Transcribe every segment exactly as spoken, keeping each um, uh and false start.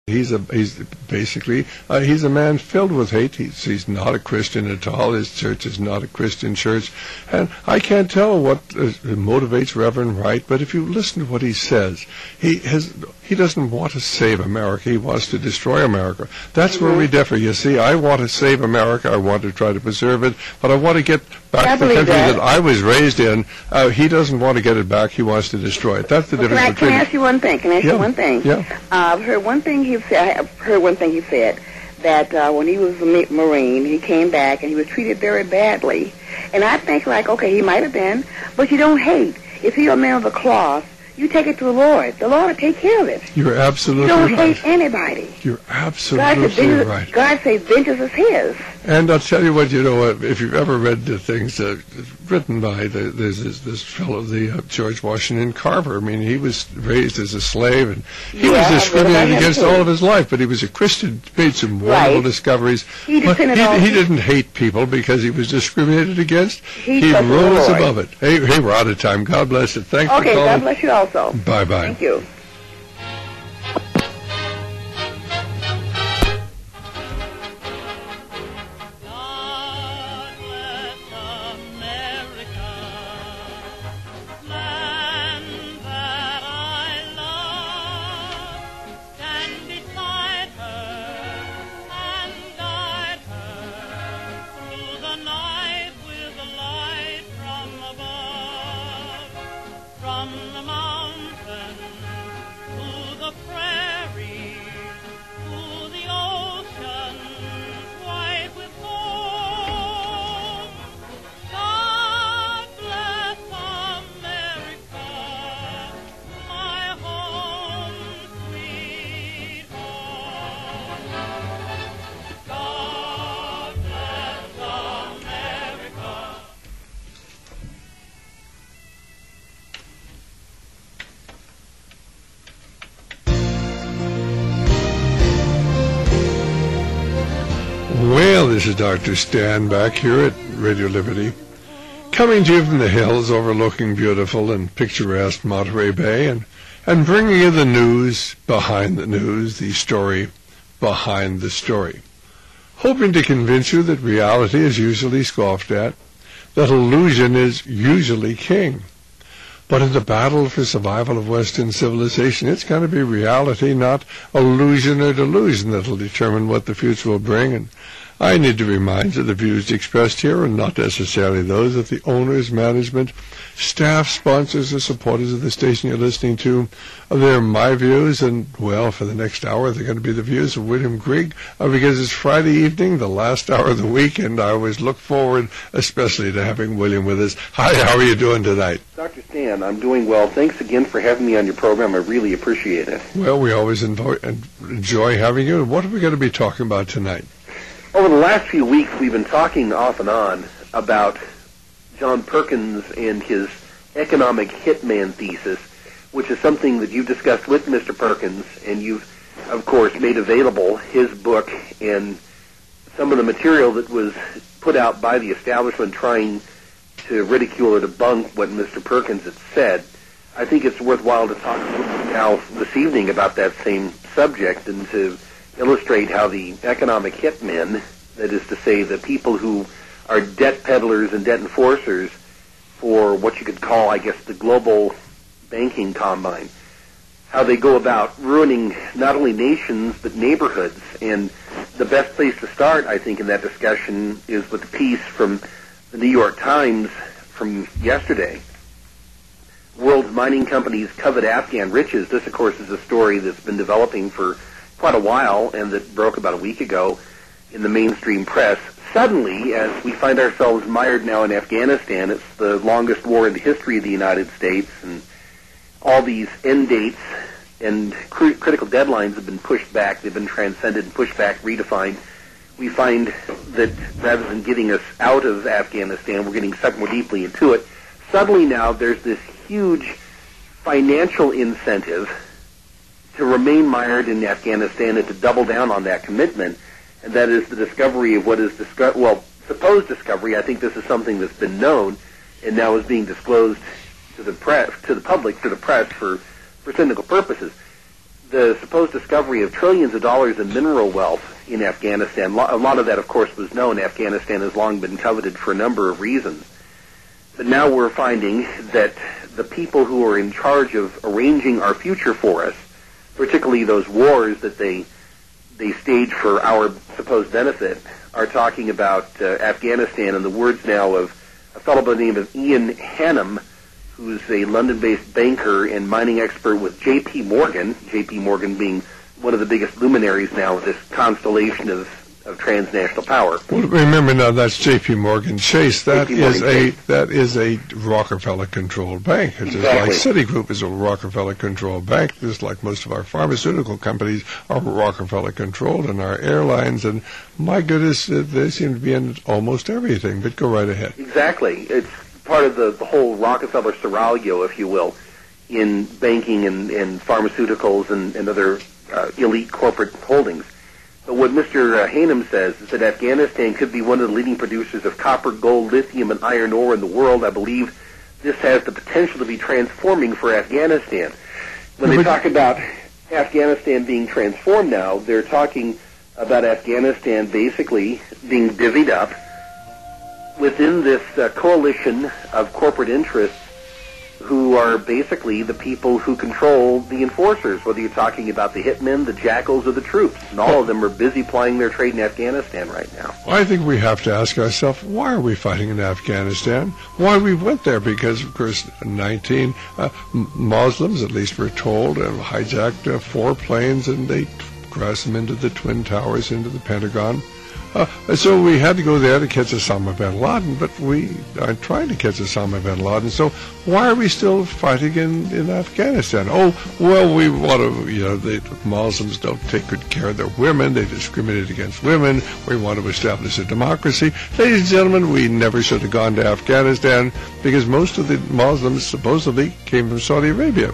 He's a he's basically uh, he's a man filled with hate. He's he's not a Christian at all. His church is not a Christian church, and I can't tell what uh, motivates Reverend Wright. But if you listen to what he says, he has he doesn't want to save America. He wants to destroy America. That's mm-hmm. where we differ. You see, I want to save America. I want to try to preserve it, but I want to get back I to the country that. that I was raised in. Uh, he doesn't want to get it back. He wants to destroy it. That's the well, difference can I, between. Can I ask you one thing? Can I ask yeah. you one thing? Yeah. Uh, I've heard one thing he said. I've heard one thing he said that uh, when he was a Marine, he came back and he was treated very badly. And I think, like, okay, he might have been, but you don't hate. If you're a man of the cloth, you take it to the Lord. The Lord will take care of it. You're absolutely right. You don't right. hate anybody. You're absolutely God said, right. God says vengeance is His. And I'll tell you what, you know, if you've ever read the things uh, written by the, there's this, this fellow, the uh, George Washington Carver. I mean, he was raised as a slave, and he yeah, was discriminated against too. all of his life. But he was a Christian, made some wonderful right. discoveries. He, but he, all he didn't hate people because he was discriminated against. He, he rose Lord. above it. Hey, hey, we're out of time. God bless it. Thanks okay, for calling. God bless you also. Bye bye. Thank you. Well, this is Doctor Stan back here at Radio Liberty, coming to you from the hills overlooking beautiful and picturesque Monterey Bay, and, and bringing you the news behind the news, the story behind the story. Hoping to convince you that reality is usually scoffed at, that illusion is usually king. But in the battle for survival of Western civilization, it's going to be reality, not illusion or delusion, that will determine what the future will bring. And I need to remind you the views expressed here are not necessarily those of the owners, management, staff, sponsors, or supporters of the station you're listening to. They're my views, and, well, for the next hour, they're going to be the views of William Grigg, uh, because it's Friday evening, the last hour of the week, and I always look forward, especially to having William with us. Hi, how are you doing tonight? Doctor Stan, I'm doing well. Thanks again for having me on your program. I really appreciate it. Well, we always enjoy, enjoy having you. What are we going to be talking about tonight? Over the last few weeks, we've been talking off and on about John Perkins and his economic hitman thesis, which is something that you've discussed with Mister Perkins, and you've, of course, made available his book and some of the material that was put out by the establishment trying to ridicule or debunk what Mister Perkins had said. I think it's worthwhile to talk now this evening about that same subject and to illustrate how the economic hitmen, that is to say the people who are debt peddlers and debt enforcers for what you could call, I guess, the global banking combine, how they go about ruining not only nations but neighborhoods. And the best place to start, I think, in that discussion is with the piece from the New York Times from yesterday. World's mining companies covet Afghan riches. This, of course, is a story that's been developing for quite a while and that broke about a week ago in the mainstream press. Suddenly, as we find ourselves mired now in Afghanistan, it's the longest war in the history of the United States, and all these end dates and cr- critical deadlines have been pushed back. They've been transcended and pushed back, redefined. We find that rather than getting us out of Afghanistan, we're getting sucked more deeply into it. Suddenly now there's this huge financial incentive to remain mired in Afghanistan and to double down on that commitment, and that is the discovery of what is, disco- well, supposed discovery. I think this is something that's been known and now is being disclosed to the press, to the public, to the press for, for cynical purposes. the supposed discovery of trillions of dollars in mineral wealth in Afghanistan. A lot of that, of course, was known. Afghanistan has long been coveted for a number of reasons. But now we're finding that the people who are in charge of arranging our future for us, particularly those wars that they they stage for our supposed benefit, are talking about uh, Afghanistan in the words now of a fellow by the name of Ian Hannum, who's a London-based banker and mining expert with J P Morgan, J P Morgan being one of the biggest luminaries now of this constellation of, of transnational power. Well, remember now, that's J P Morgan Chase. That is a Chase. that is a Rockefeller-controlled bank. It's Exactly. just like Citigroup is a Rockefeller-controlled bank, just like most of our pharmaceutical companies are Rockefeller-controlled, and our airlines, and my goodness, uh, they seem to be in almost everything. But go right ahead. Exactly. It's part of the, the whole Rockefeller seraglio, if you will, in banking and, and pharmaceuticals and, and other uh, elite corporate holdings. But what Mister Uh, Hanem says is that Afghanistan could be one of the leading producers of copper, gold, lithium, and iron ore in the world. I believe this has the potential to be transforming for Afghanistan. When they talk about Afghanistan being transformed now, they're talking about Afghanistan basically being divvied up within this uh, coalition of corporate interests who are basically the people who control the enforcers, whether you're talking about the hitmen, the jackals, or the troops. And all of them are busy plying their trade in Afghanistan right now. Well, I think we have to ask ourselves, why are we fighting in Afghanistan? Why we went there? Because, of course, nineteen uh, Muslims, at least we're told, have hijacked uh, four planes and they crashed them into the Twin Towers, into the Pentagon. Uh, so we had to go there to catch Osama bin Laden, but we aren't trying to catch Osama bin Laden. So why are we still fighting in, in Afghanistan? Oh, well, we want to, you know, the Muslims don't take good care of their women. They discriminate against women. We want to establish a democracy. Ladies and gentlemen, we never should have gone to Afghanistan because most of the Muslims supposedly came from Saudi Arabia.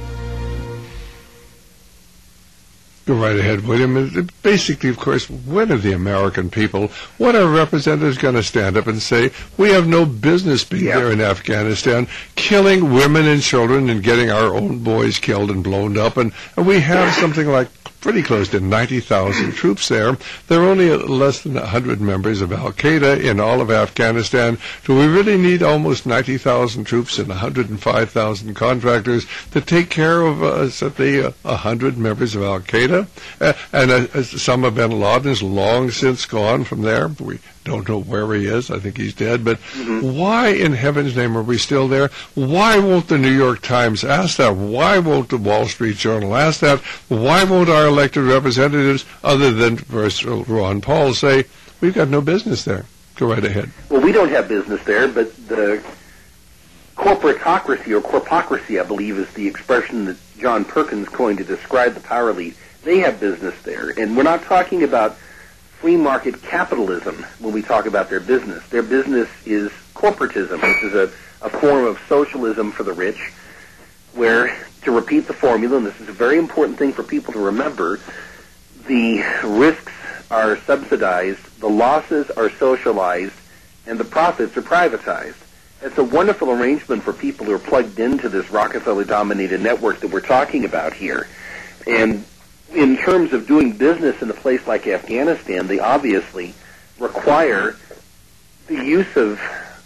Go right ahead, William. Basically, of course, when are the American people, when are representatives going to stand up and say, we have no business being Yeah. there in Afghanistan, killing women and children and getting our own boys killed and blown up, and, and we have something like pretty close to ninety thousand troops there. There are only less than one hundred members of Al-Qaeda in all of Afghanistan. Do we really need almost ninety thousand troops and one hundred five thousand contractors to take care of, uh, say, uh, one hundred members of Al-Qaeda? Uh, and uh, Osama bin Laden is long since gone from there. We don't know where he is. I think he's dead. But mm-hmm. why in heaven's name are we still there? Why won't the New York Times ask that? Why won't the Wall Street Journal ask that? Why won't our elected representatives, other than first Ron Paul, say, we've got no business there? Go right ahead. Well, we don't have business there, but the corporatocracy, or corpocracy, I believe, is the expression that John Perkins coined to describe the power elite. They have business there. And we're not talking about free market capitalism when we talk about their business. Their business is corporatism, which is a, a form of socialism for the rich, where, to repeat the formula, and this is a very important thing for people to remember, the risks are subsidized, the losses are socialized, and the profits are privatized. It's a wonderful arrangement for people who are plugged into this Rockefeller-dominated network that we're talking about here. And in terms of doing business in a place like Afghanistan, they obviously require the use of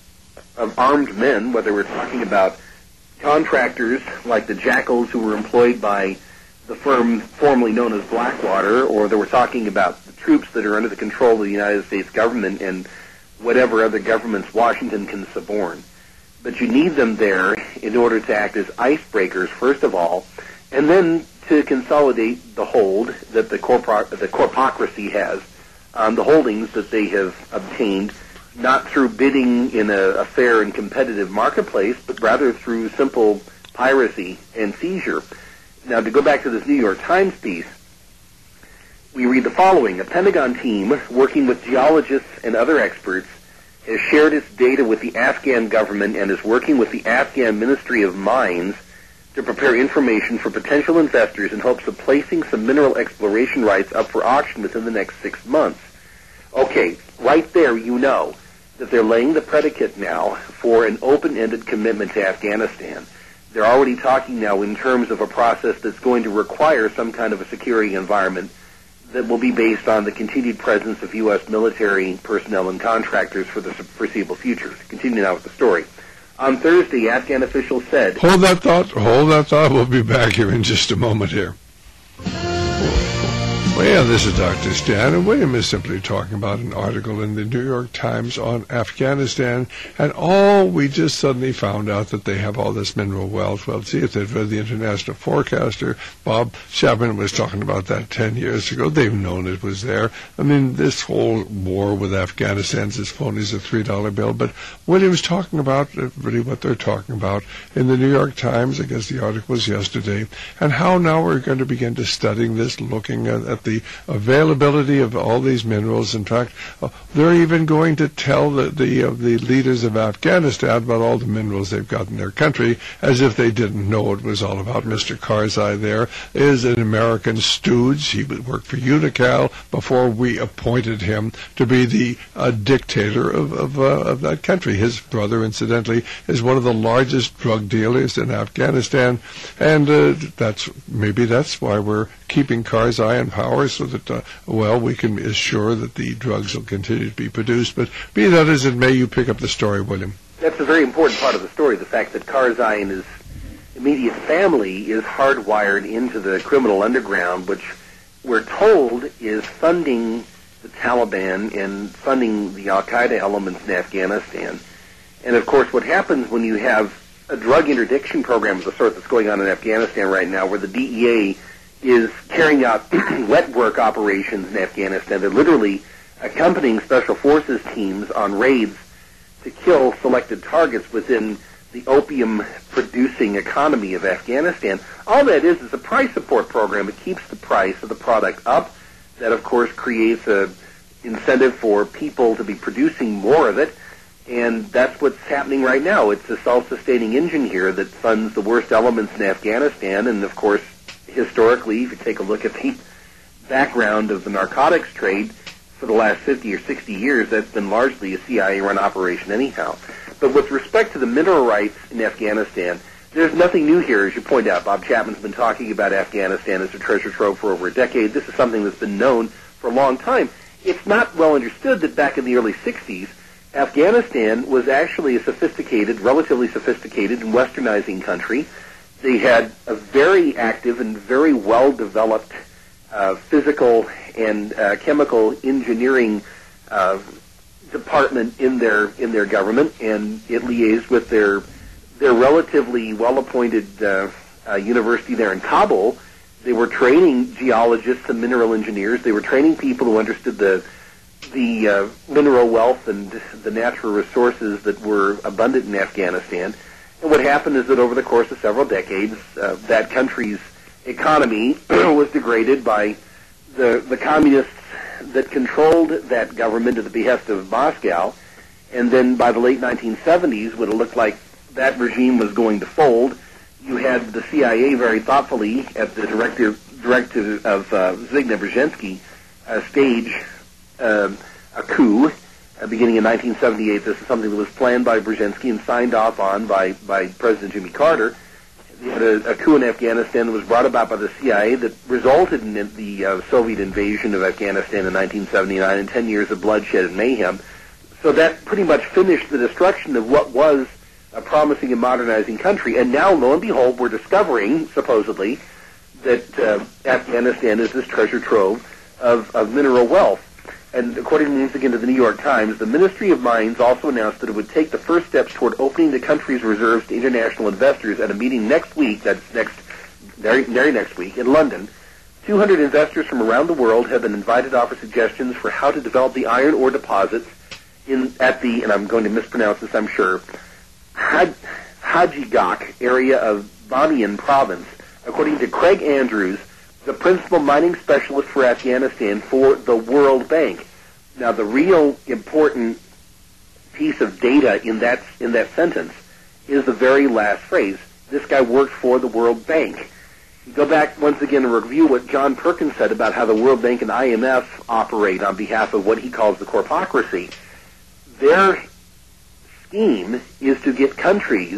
of armed men, whether we're talking about contractors like the jackals who were employed by the firm formerly known as Blackwater, or that we're talking about the troops that are under the control of the United States government and whatever other governments Washington can suborn. But you need them there in order to act as icebreakers, first of all, and then to consolidate the hold that the, corpor- the corpocracy has on the holdings that they have obtained, not through bidding in a, a fair and competitive marketplace, but rather through simple piracy and seizure. Now, to go back to this New York Times piece, we read the following. A Pentagon team working with geologists and other experts has shared its data with the Afghan government and is working with the Afghan Ministry of Mines to prepare information for potential investors in hopes of placing some mineral exploration rights up for auction within the next six months. Okay, right there you know that they're laying the predicate now for an open-ended commitment to Afghanistan. They're already talking now in terms of a process that's going to require some kind of a security environment that will be based on the continued presence of U S military personnel and contractors for the foreseeable future. Continue now with the story. On Thursday, Afghan officials said... Hold that thought. Hold that thought. We'll be back here in just a moment here. Well, yeah, this is Doctor Stan, and William is simply talking about an article in the New York Times on Afghanistan, and all we just suddenly found out that they have all this mineral wealth. Well, see, if they've read the International Forecaster, Bob Chapman was talking about that ten years ago. They've known it was there. I mean, this whole war with Afghanistan is as phony as a three dollar bill, but William's talking about really what they're talking about in the New York Times. I guess the article was yesterday, and how now we're going to begin to studying this, looking at, at the the availability of all these minerals. In fact, uh, they're even going to tell the the, uh, the leaders of Afghanistan about all the minerals they've got in their country, as if they didn't know it was all about. Mister Karzai there is an American stooge. He worked for Unocal before we appointed him to be the uh, dictator of of, uh, of that country. His brother, incidentally, is one of the largest drug dealers in Afghanistan, and uh, that's maybe that's why we're keeping Karzai in power, so that, uh, well, we can assure that the drugs will continue to be produced. But be that as it may, you pick up the story, William. That's a very important part of the story, the fact that Karzai and his immediate family is hardwired into the criminal underground, which we're told is funding the Taliban and funding the Al-Qaeda elements in Afghanistan. And, of course, what happens when you have a drug interdiction program of the sort that's going on in Afghanistan right now, where the D E A is carrying out wet work operations in Afghanistan. They're literally accompanying special forces teams on raids to kill selected targets within the opium-producing economy of Afghanistan. All that is is a price support program. It keeps the price of the product up. That, of course, creates a incentive for people to be producing more of it. And that's what's happening right now. It's a self-sustaining engine here that funds the worst elements in Afghanistan. And, of course, historically, if you take a look at the background of the narcotics trade for the last fifty or sixty years, that's been largely a C I A-run operation anyhow. But with respect to the mineral rights in Afghanistan, there's nothing new here, as you point out. Bob Chapman's been talking about Afghanistan as a treasure trove for over a decade. This is something that's been known for a long time. It's not well understood that back in the early sixties, Afghanistan was actually a sophisticated, relatively sophisticated and westernizing country. They had a very active and very well-developed uh, physical and uh, chemical engineering uh, department in their in their government, and it liaised with their their relatively well-appointed uh, uh, university there in Kabul. They were training geologists and mineral engineers. They were training people who understood the the uh, mineral wealth and the natural resources that were abundant in Afghanistan. And what happened is that over the course of several decades, uh, that country's economy was degraded by the the communists that controlled that government at the behest of Moscow. And then by the late nineteen seventies, when it looked like that regime was going to fold, you had the C I A very thoughtfully, at the directive, directive of uh, Zbigniew Brzezinski, uh, stage uh, a coup. Uh, beginning in nineteen seventy-eight, this is something that was planned by Brzezinski and signed off on by, by President Jimmy Carter. You had a, a coup in Afghanistan that was brought about by the C I A that resulted in the uh, Soviet invasion of Afghanistan in nineteen seventy-nine and ten years of bloodshed and mayhem. So that pretty much finished the destruction of what was a promising and modernizing country. And now, lo and behold, we're discovering, supposedly, that uh, Afghanistan is this treasure trove of, of mineral wealth. And according once again to the New York Times, the Ministry of Mines also announced that it would take the first steps toward opening the country's reserves to international investors at a meeting next week, that's next, very, very next week, in London. two hundred investors from around the world have been invited to offer suggestions for how to develop the iron ore deposits in at the, and I'm going to mispronounce this, I'm sure, Had, Hajigak area of Bamiyan province. According to Craig Andrews, the principal mining specialist for Afghanistan for the World Bank. Now, the real important piece of data in that in that sentence is the very last phrase. This guy worked for the World Bank. You go back once again and review what John Perkins said about how the World Bank and I M F operate on behalf of what he calls the corpocracy. Their scheme is to get countries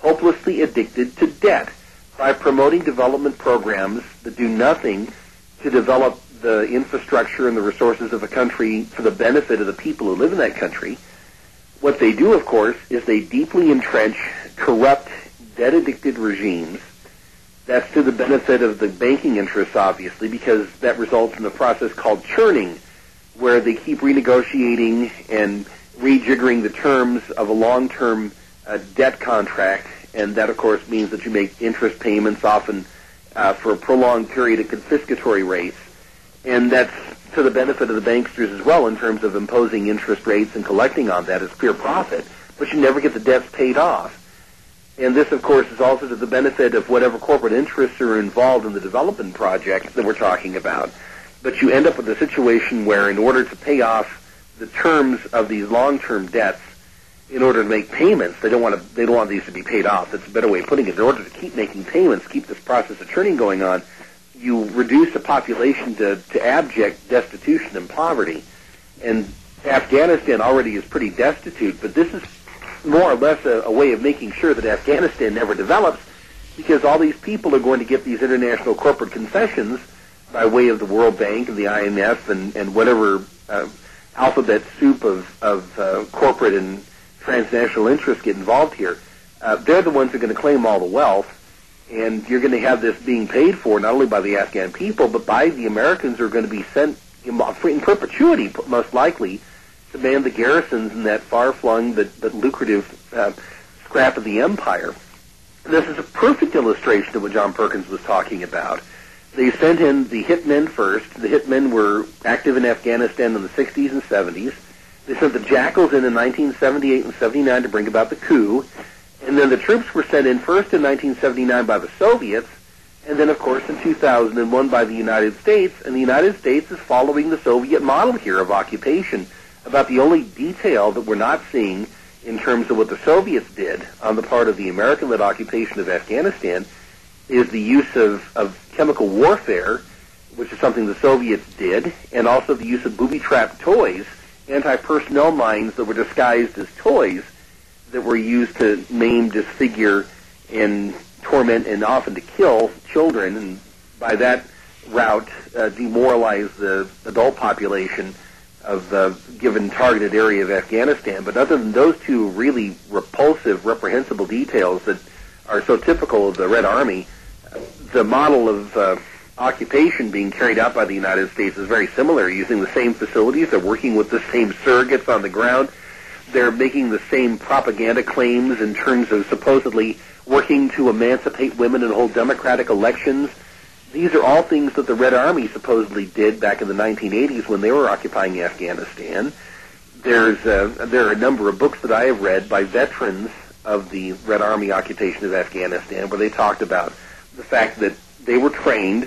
hopelessly addicted to debt by promoting development programs that do nothing to develop the infrastructure and the resources of a country for the benefit of the people who live in that country. What they do, of course, is they deeply entrench corrupt, debt-addicted regimes. That's to the benefit of the banking interests, obviously, because that results in a process called churning, where they keep renegotiating and rejiggering the terms of a long-term uh, debt contract, and that, of course, means that you make interest payments often uh, for a prolonged period at confiscatory rates, and that's to the benefit of the banksters as well in terms of imposing interest rates and collecting on that as pure profit, but you never get the debts paid off. And this, of course, is also to the benefit of whatever corporate interests are involved in the development project that we're talking about. But you end up with a situation where in order to pay off the terms of these long-term debts, in order to make payments, they don't want to, they don't want these to be paid off. That's a better way of putting it. In order to keep making payments, keep this process of churning going on, you reduce the population to, to abject destitution and poverty. And Afghanistan already is pretty destitute, but this is more or less a, a way of making sure that Afghanistan never develops, because all these people are going to get these international corporate concessions by way of the World Bank and the I M F and, and whatever uh, alphabet soup of, of uh, corporate and transnational interests get involved here. Uh, they're the ones who are going to claim all the wealth, and you're going to have this being paid for not only by the Afghan people, but by the Americans who are going to be sent in, in perpetuity, most likely, to man the garrisons in that far-flung but, but lucrative uh, scrap of the empire. This is a perfect illustration of what John Perkins was talking about. They sent in the hitmen first. The hitmen were active in Afghanistan in the sixties and seventies. They sent the jackals in in nineteen seventy-eight and seventy-nine to bring about the coup. And then the troops were sent in first in nineteen seventy-nine by the Soviets, and then, of course, in two thousand one by the United States. And the United States is following the Soviet model here of occupation. About the only detail that we're not seeing in terms of what the Soviets did on the part of the American-led occupation of Afghanistan is the use of, of chemical warfare, which is something the Soviets did, and also the use of booby-trapped toys, anti-personnel mines that were disguised as toys that were used to maim, disfigure, and torment, and often to kill children, and by that route uh, demoralize the adult population of the given targeted area of Afghanistan. But other than those two really repulsive, reprehensible details that are so typical of the Red Army, the model of uh, occupation being carried out by the United States is very similar, using the same facilities. They're working with the same surrogates on the ground. They're making the same propaganda claims in terms of supposedly working to emancipate women and hold democratic elections. These are all things that the Red Army supposedly did back in the nineteen eighties when they were occupying Afghanistan. There's uh, there are a number of books that I have read by veterans of the Red Army occupation of Afghanistan where they talked about the fact that they were trained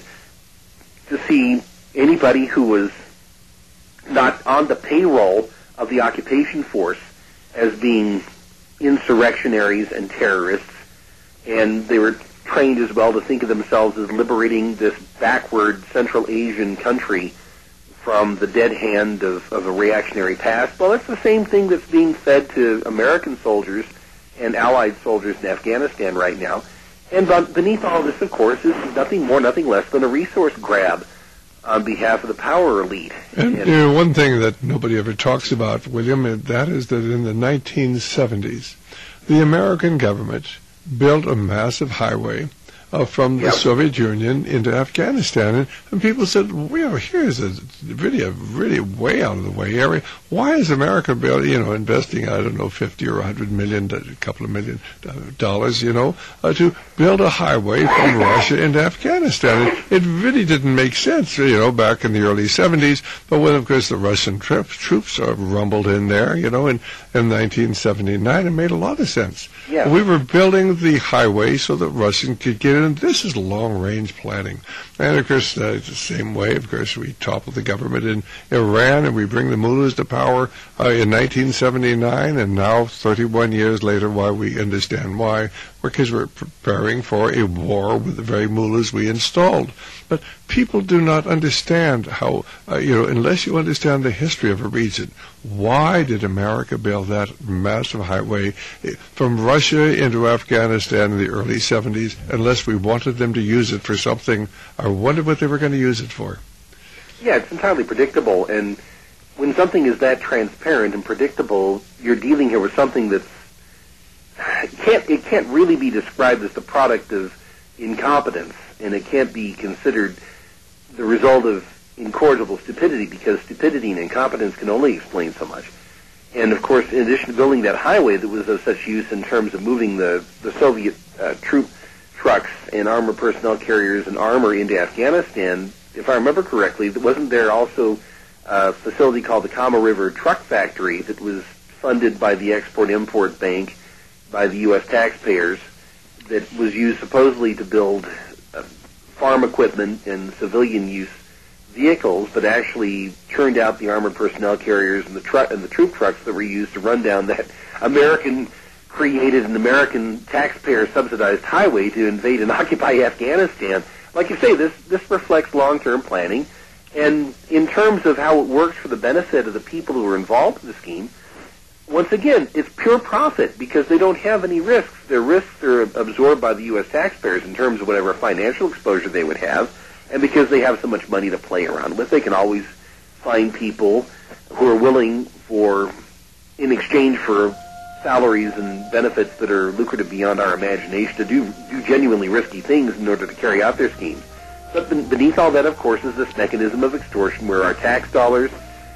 to see anybody who was not on the payroll of the occupation force as being insurrectionaries and terrorists, and they were trained as well to think of themselves as liberating this backward Central Asian country from the dead hand of, of a reactionary past. Well, it's the same thing that's being fed to American soldiers and Allied soldiers in Afghanistan right now. And beneath all this, of course, is nothing more, nothing less than a resource grab on behalf of the power elite. And, and you know, one thing that nobody ever talks about, William, and that is that in the nineteen seventies, the American government built a massive highway uh, from the yep. Soviet Union into Afghanistan. And, and people said, well, here's a really, a really way out of the way area. Why is America, you know, investing, I don't know, fifty or a hundred million, a couple of million dollars, you know, uh, to build a highway from Russia into Afghanistan? It, it really didn't make sense, you know, back in the early seventies. But when, of course, the Russian troops, troops uh, rumbled in there, you know, in, in nineteen seventy-nine, it made a lot of sense. Yeah. We were building the highway so that Russians could get in. This is long-range planning. And, of course, uh, it's the same way. Of course, we topple the government in Iran and we bring the mullahs to power uh, in nineteen seventy-nine, and now, thirty-one years later, why we understand why. Because we're preparing for a war with the very mullahs we installed. But people do not understand how, uh, you know, unless you understand the history of a region, why did America build that massive highway from Russia into Afghanistan in the early seventies, unless we wanted them to use it for something? I wondered what they were going to use it for. Yeah, it's entirely predictable, and when something is that transparent and predictable, you're dealing here with something that's it can't it can't really be described as the product of incompetence, and it can't be considered the result of incorrigible stupidity, because stupidity and incompetence can only explain so much. And of course, in addition to building that highway that was of such use in terms of moving the the Soviet uh, troop trucks and armored personnel carriers and armor into Afghanistan, if I remember correctly, wasn't there also a facility called the Kama River Truck Factory that was funded by the Export-Import Bank, by the U S taxpayers, that was used supposedly to build uh, farm equipment and civilian use vehicles, but actually churned out the armored personnel carriers and the truck and the troop trucks that were used to run down that American created and American taxpayer subsidized highway to invade and occupy Afghanistan. Like you say, this this reflects long-term planning, and in terms of how it works for the benefit of the people who are involved in the scheme, once again, it's pure profit because they don't have any risks. Their risks are absorbed by the U S taxpayers in terms of whatever financial exposure they would have, and because they have so much money to play around with, they can always find people who are willing for, in exchange for salaries and benefits that are lucrative beyond our imagination, to do, do genuinely risky things in order to carry out their schemes. But beneath all that, of course, is this mechanism of extortion where our tax dollars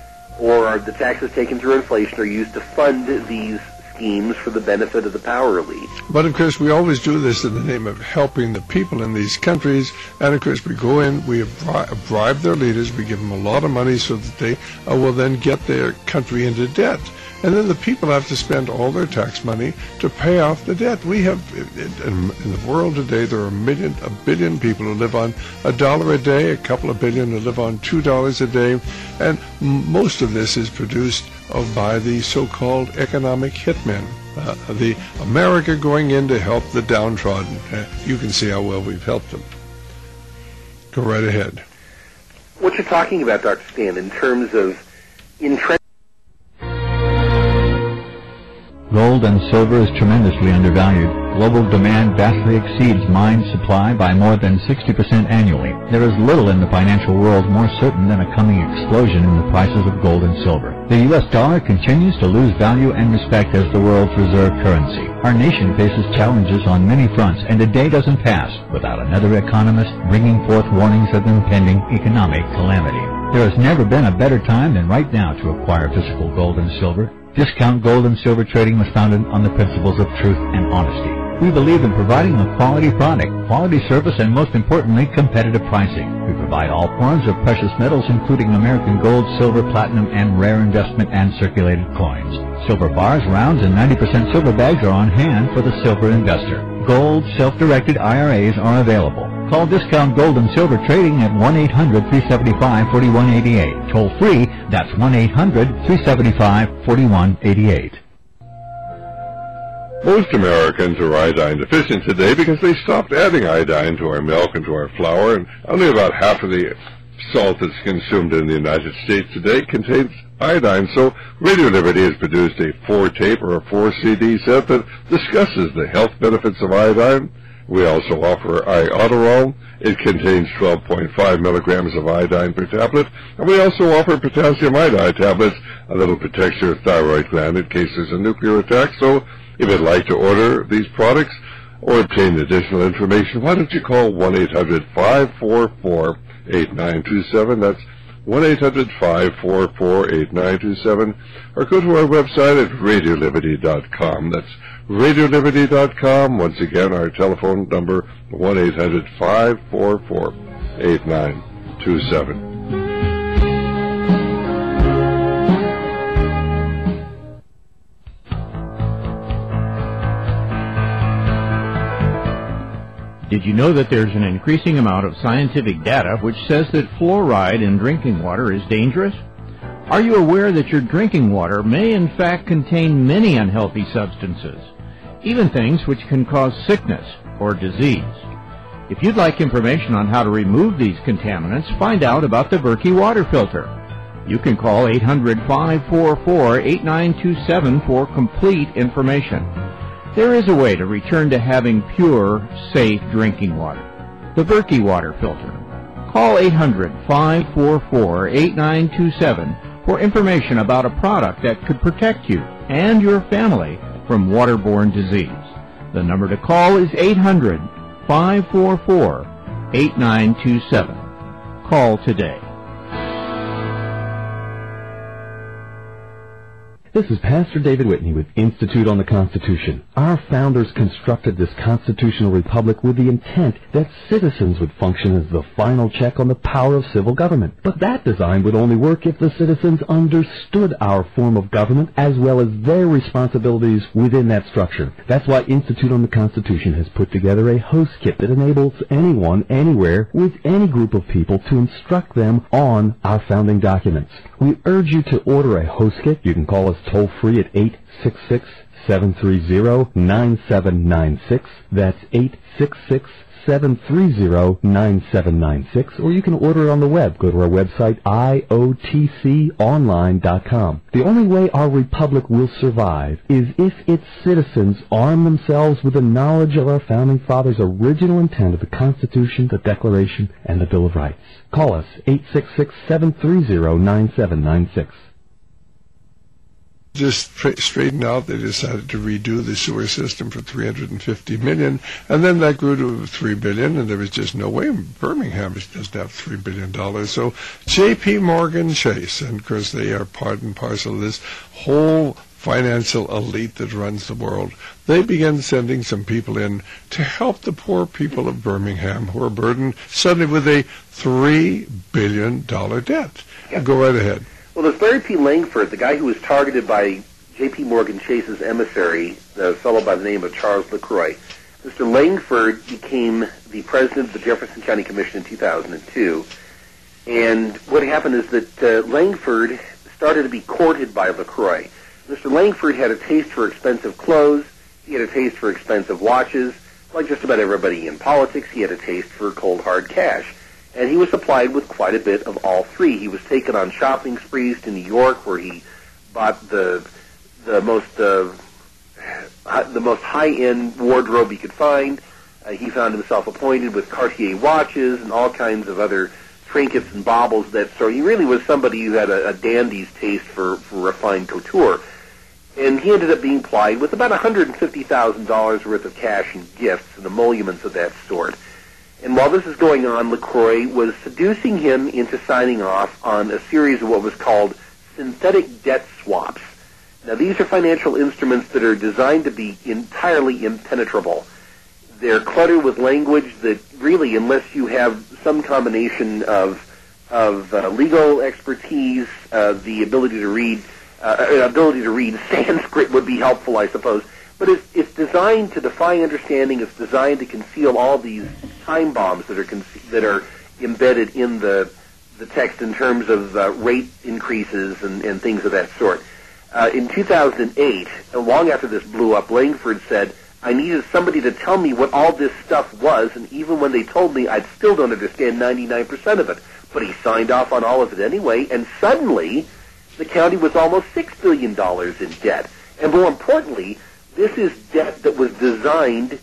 or the taxes taken through inflation are used to fund these schemes for the benefit of the power elite. But of course, we always do this in the name of helping the people in these countries. And of course, we go in, we bri- bribe their leaders, we give them a lot of money so that they uh, will then get their country into debt. And then the people have to spend all their tax money to pay off the debt. We have, in, in the world today, there are a million, a billion people who live on a dollar a day, a couple of billion who live on two dollars a day, and most of this is produced uh, by the so-called economic hitmen. Uh, the America going in to help the downtrodden. Uh, you can see how well we've helped them. Go right ahead. What you're talking about, Doctor Stan, in terms of intrinsic Gold and silver is tremendously undervalued. Global demand vastly exceeds mine supply by more than sixty percent annually. There is little in the financial world more certain than a coming explosion in the prices of gold and silver. The U S dollar continues to lose value and respect as the world's reserve currency. Our nation faces challenges on many fronts, and a day doesn't pass without another economist bringing forth warnings of impending economic calamity. There has never been a better time than right now to acquire physical gold and silver. Discount Gold and Silver Trading was founded on the principles of truth and honesty. We believe in providing a quality product, quality service, and most importantly, competitive pricing. We provide all forms of precious metals, including American gold, silver, platinum, and rare investment and circulated coins. Silver bars, rounds, and ninety percent silver bags are on hand for the silver investor. Gold, self-directed I R As are available. Call Discount Gold and Silver Trading at one eight hundred, three seven five, four one eight eight. Toll free, that's one eight hundred, three seven five, four one eight eight. Most Americans are iodine deficient today because they stopped adding iodine to our milk and to our flour, and only about half of the salt that's consumed in the United States today contains iodine. So Radio Liberty has produced a four-tape or a four-C D set that discusses the health benefits of iodine. We also offer Iodoral. It contains twelve point five milligrams of iodine per tablet. And we also offer potassium iodide tablets, a little protects your thyroid gland in case there's a nuclear attack. So if you'd like to order these products or obtain additional information, why don't you call one eight hundred, five four four, eight nine two seven. That's one eight hundred, five four four, eight nine two seven. Or go to our website at radio liberty dot com. That's radio liberty dot com. Once again, our telephone number, one eight hundred, five four four, eight nine two seven. Did you know that there's an increasing amount of scientific data which says that fluoride in drinking water is dangerous? Are you aware that your drinking water may in fact contain many unhealthy substances, even things which can cause sickness or disease? If you'd like information on how to remove these contaminants, find out about the Berkey water filter. You can call eight hundred, five four four, eight nine two seven for complete information. There is a way to return to having pure, safe drinking water. The Berkey water filter. Call eight hundred, five four four, eight nine two seven for information about a product that could protect you and your family from waterborne disease. The number to call is eight hundred, five four four, eight nine two seven. Call today. This is Pastor David Whitney with Institute on the Constitution. Our founders constructed this constitutional republic with the intent that citizens would function as the final check on the power of civil government. But that design would only work if the citizens understood our form of government as well as their responsibilities within that structure. That's why Institute on the Constitution has put together a host kit that enables anyone, anywhere, with any group of people to instruct them on our founding documents. We urge you to order a host kit. You can call us toll-free at eight six six, seven three zero, nine seven nine six. That's eight six six, seven three zero, nine seven nine six. Or you can order it on the web. Go to our website, I O T C online dot com. The only way our republic will survive is if its citizens arm themselves with the knowledge of our founding fathers' original intent of the Constitution, the Declaration, and the Bill of Rights. Call us, eight six six, seven three zero, nine seven nine six. Just straightened out, they decided to redo the sewer system for three hundred fifty million dollars, and then that grew to three billion dollars, and there was just no way Birmingham doesn't have three billion dollars. So J P Morgan Chase, and of course they are part and parcel of this whole financial elite that runs the world, they began sending some people in to help the poor people of Birmingham who are burdened suddenly with a three billion dollars debt. Yeah. Go right ahead. Well, there's Larry P. Langford, the guy who was targeted by J P. Morgan Chase's emissary, the fellow by the name of Charles LaCroix. Mister Langford became the president of the Jefferson County Commission in two thousand two. And what happened is that uh, Langford started to be courted by LaCroix. Mister Langford had a taste for expensive clothes. He had a taste for expensive watches. Like just about everybody in politics, he had a taste for cold, hard cash. And he was supplied with quite a bit of all three. He was taken on shopping sprees to New York, where he bought the the most uh, the most high-end wardrobe he could find. Uh, he found himself appointed with Cartier watches and all kinds of other trinkets and baubles. That so he really was somebody who had a, a dandy's taste for, for refined couture. And he ended up being plied with about one hundred fifty thousand dollars worth of cash and gifts and emoluments of that sort. And while this is going on, LaCroix was seducing him into signing off on a series of what was called synthetic debt swaps. Now, these are financial instruments that are designed to be entirely impenetrable. They're cluttered with language that really, unless you have some combination of of uh, legal expertise, uh, the ability to read, uh, ability to read Sanskrit would be helpful, I suppose. But it's, it's designed to defy understanding. It's designed to conceal all these time bombs that are conce- that are embedded in the the text in terms of uh, rate increases and, and things of that sort. Uh, in two thousand eight, long after this blew up, Langford said, I needed somebody to tell me what all this stuff was, and even when they told me, I still don't understand ninety-nine percent of it. But he signed off on all of it anyway, and suddenly the county was almost six billion dollars in debt. And more importantly, this is debt that was designed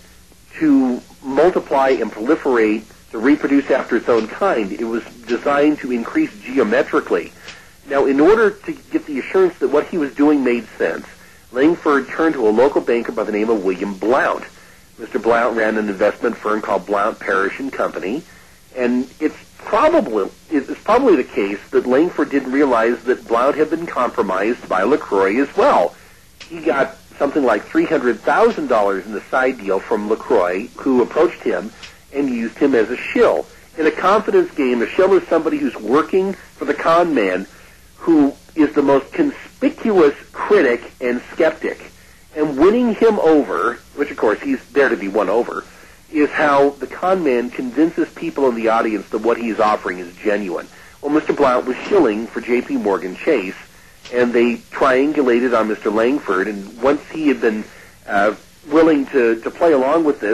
to multiply and proliferate, to reproduce after its own kind. It was designed to increase geometrically. Now, in order to get the assurance that what he was doing made sense, Langford turned to a local banker by the name of William Blount. Mister Blount ran an investment firm called Blount, Parrish and Company, and it's probably it's probably the case that Langford didn't realize that Blount had been compromised by LaCroix as well. He got something like three hundred thousand dollars in the side deal from LaCroix, who approached him and used him as a shill. In a confidence game, a shill is somebody who's working for the con man, who is the most conspicuous critic and skeptic. And winning him over, which of course he's there to be won over, is how the con man convinces people in the audience that what he's offering is genuine. Well, Mister Blount was shilling for J P. Morgan Chase, and they triangulated on Mister Langford, and once he had been uh, willing to, to play along with this,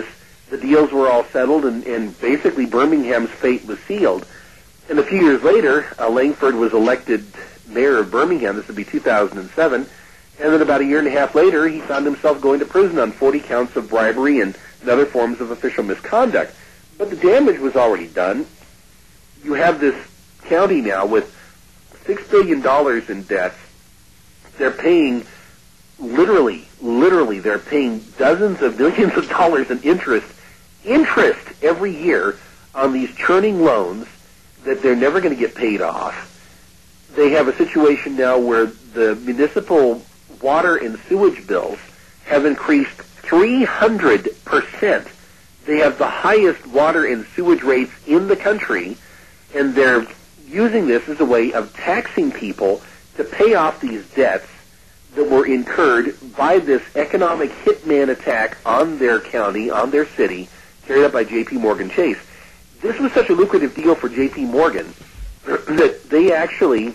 the deals were all settled, and, and basically Birmingham's fate was sealed. And a few years later, uh, Langford was elected mayor of Birmingham. This would be two thousand seven. And then about a year and a half later, he found himself going to prison on forty counts of bribery and, and other forms of official misconduct. But the damage was already done. You have this county now with six billion dollars in debts. They're paying, literally, literally, they're paying dozens of millions of dollars in interest, interest every year on these churning loans that they're never going to get paid off. They have a situation now where the municipal water and sewage bills have increased three hundred percent. They have the highest water and sewage rates in the country, and they're using this as a way of taxing people to pay off these debts that were incurred by this economic hitman attack on their county, on their city, carried out by J P. Morgan Chase. This was such a lucrative deal for J P. Morgan that they actually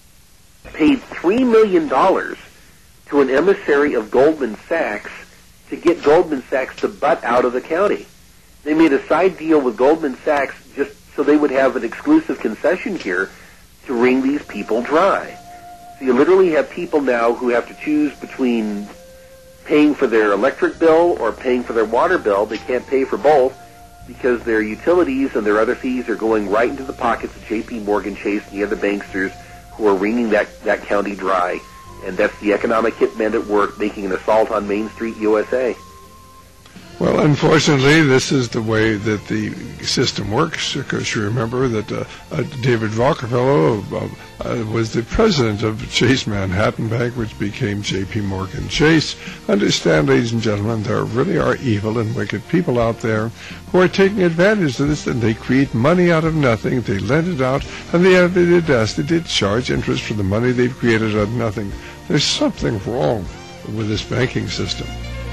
paid three million dollars to an emissary of Goldman Sachs to get Goldman Sachs to butt out of the county. They made a side deal with Goldman Sachs just so they would have an exclusive concession here to wring these people dry. So you literally have people now who have to choose between paying for their electric bill or paying for their water bill. They can't pay for both because their utilities and their other fees are going right into the pockets of J P. Morgan Chase and the other banksters who are wringing that, that county dry. And that's the economic hitman at work making an assault on Main Street, U S A. Well, unfortunately, this is the way that the system works, because you remember that uh, uh, David Rockefeller uh, uh, was the president of Chase Manhattan Bank, which became J P. Morgan Chase. Understand, ladies and gentlemen, there really are evil and wicked people out there who are taking advantage of this, and they create money out of nothing. They lend it out, and they have it as they did charge interest for the money they've created out of nothing. There's something wrong with this banking system.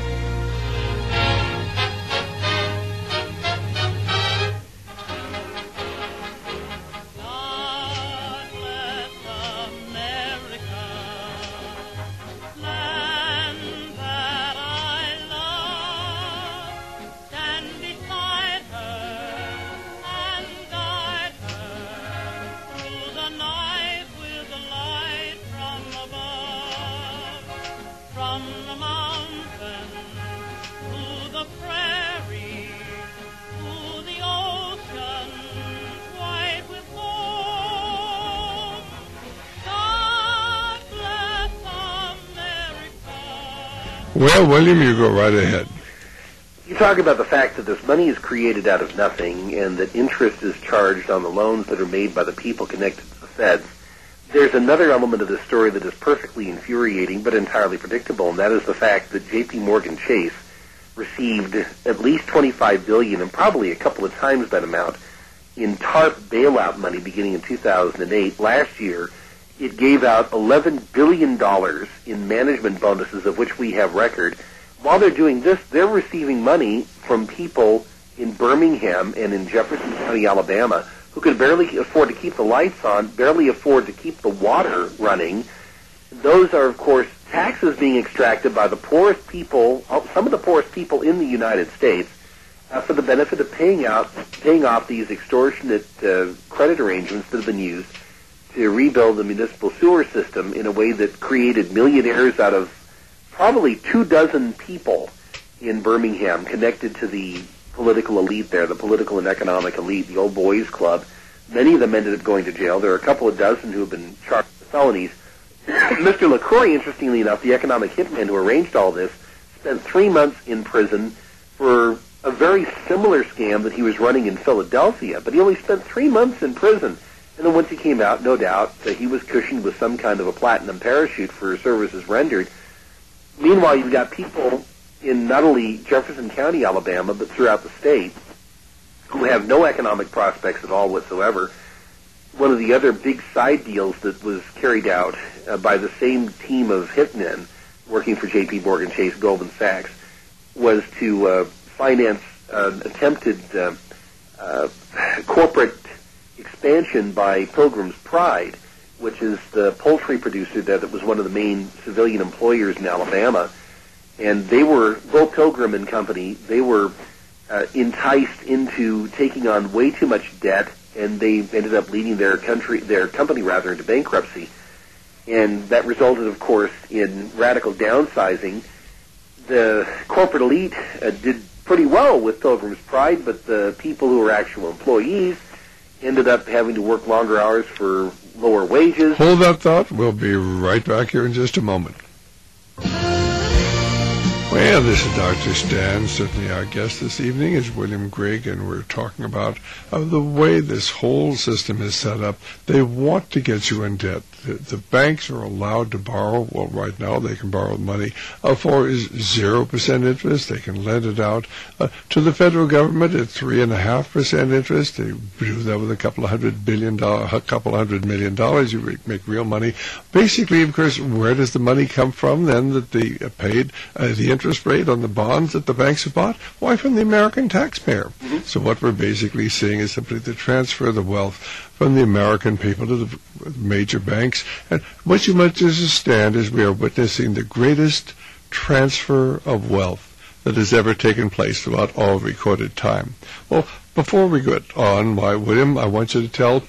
Well, William, you go right ahead. You talk about the fact that this money is created out of nothing and that interest is charged on the loans that are made by the people connected to the feds. There's another element of this story that is perfectly infuriating but entirely predictable, and that is the fact that J P. Morgan Chase received at least twenty-five billion dollars and probably a couple of times that amount in TARP bailout money beginning in two thousand eight. Last year, it gave out eleven billion dollars in management bonuses, of which we have record. While they're doing this, they're receiving money from people in Birmingham and in Jefferson County, Alabama, who could barely afford to keep the lights on, barely afford to keep the water running. Those are, of course, taxes being extracted by the poorest people, some of the poorest people in the United States, uh, for the benefit of paying out, paying off these extortionate uh, credit arrangements that have been used to rebuild the municipal sewer system in a way that created millionaires out of probably two dozen people in Birmingham connected to the political elite there, the political and economic elite, the old boys club. Many of them ended up going to jail. There are a couple of dozen who have been charged with felonies. Mister LaCroix, interestingly enough, the economic hitman who arranged all this, spent three months in prison for a very similar scam that he was running in Philadelphia, but he only spent three months in prison. And then once he came out, no doubt, that he was cushioned with some kind of a platinum parachute for services rendered. Meanwhile, you've got people in not only Jefferson County, Alabama, but throughout the state who have no economic prospects at all whatsoever. One of the other big side deals that was carried out uh, by the same team of hitmen working for J P. Morgan Chase, Goldman Sachs, was to uh, finance an attempted uh, uh, corporate expansion by Pilgrim's Pride, which is the poultry producer there that was one of the main civilian employers in Alabama. And they were, Bo Pilgrim and company, they were uh, enticed into taking on way too much debt, and they ended up leading their country, their company rather, into bankruptcy. And that resulted, of course, in radical downsizing. The corporate elite uh, did pretty well with Pilgrim's Pride, but the people who were actual employees ended up having to work longer hours for lower wages. Hold that thought. We'll be right back here in just a moment. Well, this is Doctor Stan. Certainly our guest this evening is William Grigg, and we're talking about uh, the way this whole system is set up. They want to get you in debt. The, the banks are allowed to borrow. Well, right now they can borrow money uh, for zero percent interest. They can lend it out uh, to the federal government at three and a half percent interest. They do that with a couple of hundred billion dollars, a couple of hundred million dollars. You make real money. Basically, of course, where does the money come from then that they uh, paid uh, the interest rate on the bonds that the banks have bought? Why, from the American taxpayer. Mm-hmm. So what we're basically seeing is simply the transfer of the wealth from the American people to the major banks. And what you must understand is we are witnessing the greatest transfer of wealth that has ever taken place throughout all recorded time. Well, before we get on, why, William, I want you to tell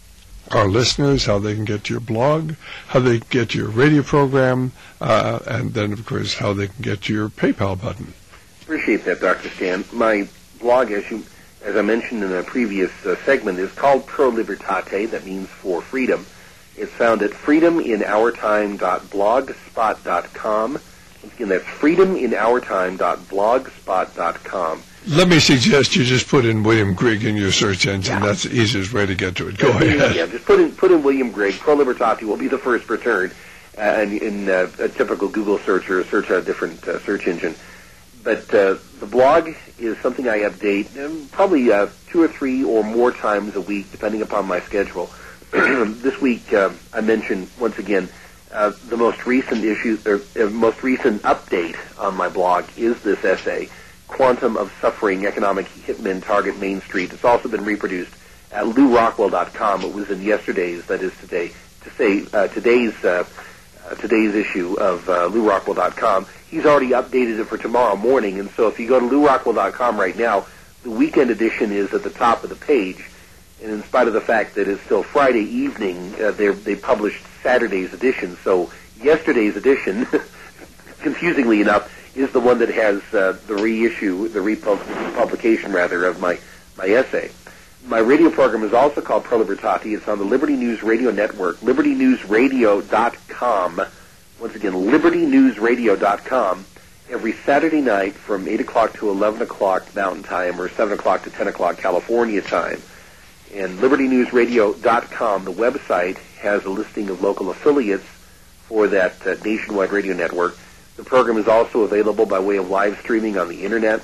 our listeners how they can get to your blog, how they can get to your radio program, uh, and then, of course, how they can get to your PayPal button. Appreciate that, Doctor Stan. My blog, as you, as I mentioned in a previous uh, segment, is called Pro Libertate. That means for freedom. It's found at freedom in our time dot blogspot dot com. Once again, that's freedom in our time dot blogspot dot com. Let me suggest you just put in William Grigg in your search engine. Yeah. That's the easiest way to get to it. Go yeah, ahead. Yeah, just put in put in William Grigg. Pro Libertate will be the first return uh, in, in uh, a typical Google search or a search on a different uh, search engine. But uh, the blog is something I update um, probably uh, two or three or more times a week, depending upon my schedule. This week, uh, I mentioned once again uh, the most recent issue, or uh, most recent update on my blog is this essay, Quantum of Suffering, Economic Hitmen Target Main Street. It's also been reproduced at lou rockwell dot com. It was in yesterday's, that is today, to say uh, today's uh, uh, today's issue of uh, lou rockwell dot com. He's already updated it for tomorrow morning, and so if you go to lou rockwell dot com right now, the weekend edition is at the top of the page. And in spite of the fact that it's still Friday evening, uh, they published Saturday's edition. So yesterday's edition, confusingly enough, is the one that has uh, the reissue, the republication, rather, of my, my essay. My radio program is also called Pro Libertate. It's on the Liberty News Radio Network, liberty news radio dot com. Once again, liberty news radio dot com. Every Saturday night from eight o'clock to eleven o'clock Mountain Time, or seven o'clock to ten o'clock California time. And liberty news radio dot com, the website, has a listing of local affiliates for that uh, nationwide radio network. The program is also available by way of live streaming on the Internet.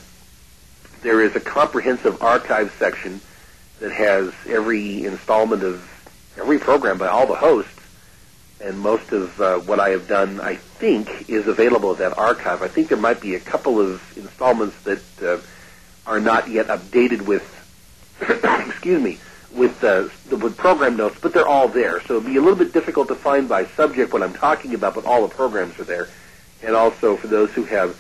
There is a comprehensive archive section that has every installment of every program by all the hosts, and most of uh, what I have done, I think, is available at that archive. I think there might be a couple of installments that uh, are not yet updated with, excuse me, with uh, with program notes, but they're all there. So it'll be a little bit difficult to find by subject what I'm talking about, but all the programs are there. And also for those who have